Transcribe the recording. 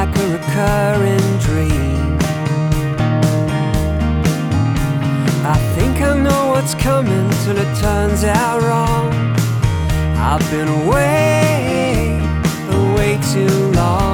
like a recurring dream. I think I know what's coming till it turns out wrong. I've been away for way too long.